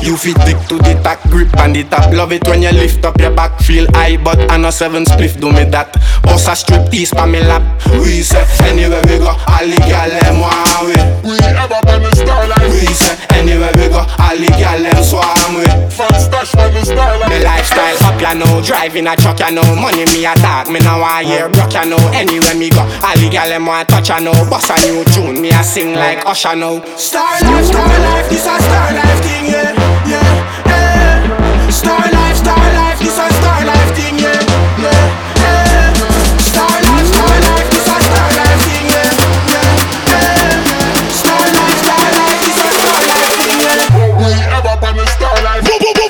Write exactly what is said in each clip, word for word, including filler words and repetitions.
You fit dick to the tack grip and the top. Love it when you lift up your back, feel high, but I know seven spliff do me that. Boss a strip tease pa me lap. We say anywhere we go, all the gyal them want we. We ever on the starlight. We say anywhere we go, all the gyal them swarm we. Fun stash on the starlight. Me lifestyle up, you know, driving a truck, you know, money me a talk, me now want hear broke, you know. Anywhere me go, all the gyal them want touch, you know. Boss a new tune, me a sing like Usher now. Star life, star life, this a star life thing, yeah, yeah, yeah. Star life, star life, this a star life thing, yeah, yeah, yeah. Star life, star life, this a star life thing, yeah, yeah, yeah. Star life, star life, this a star life thing, yeah. We ever on the starlight.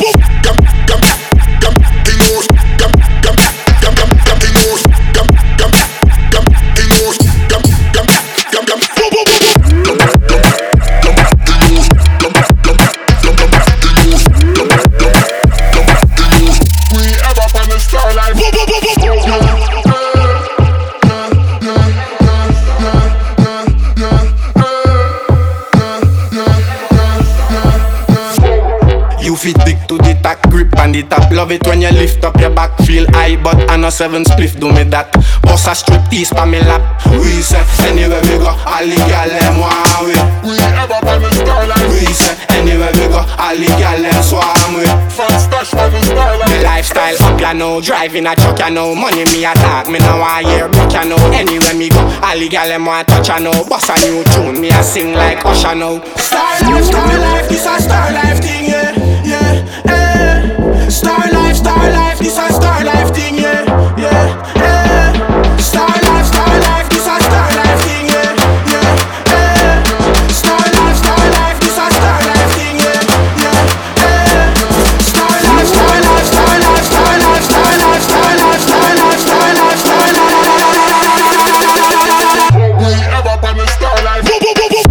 You fit dick to the tack grip and the top. Love it when you lift up your back, feel high, but I know seven spliff do me that. Boss a strip tease pa me lap. We say anywhere we go, all the gyal them want we. We ever on the starlight. We say anywhere we go, all the gyal them swarm we. Fun stash on the starlight. Me lifestyle up, you know, driving a truck, you know. Money me a talk, me now want hear broke, you know. Anywhere me go, all the gyal them want touch, you know. Boss a new tune, me a sing like Usher now. Star life, star life, this a star life thing, yeah, yeah, yeah. Star life, star life, this a star life thing, yeah, yeah, yeah. Star life, star life, this a star life thing, yeah, yeah, yeah. Star life, star life, this a star life thing, yeah, yeah, yeah. Star life, star life, star life, star life, star life, star life, star life, star life, star life. We ever on the starlight.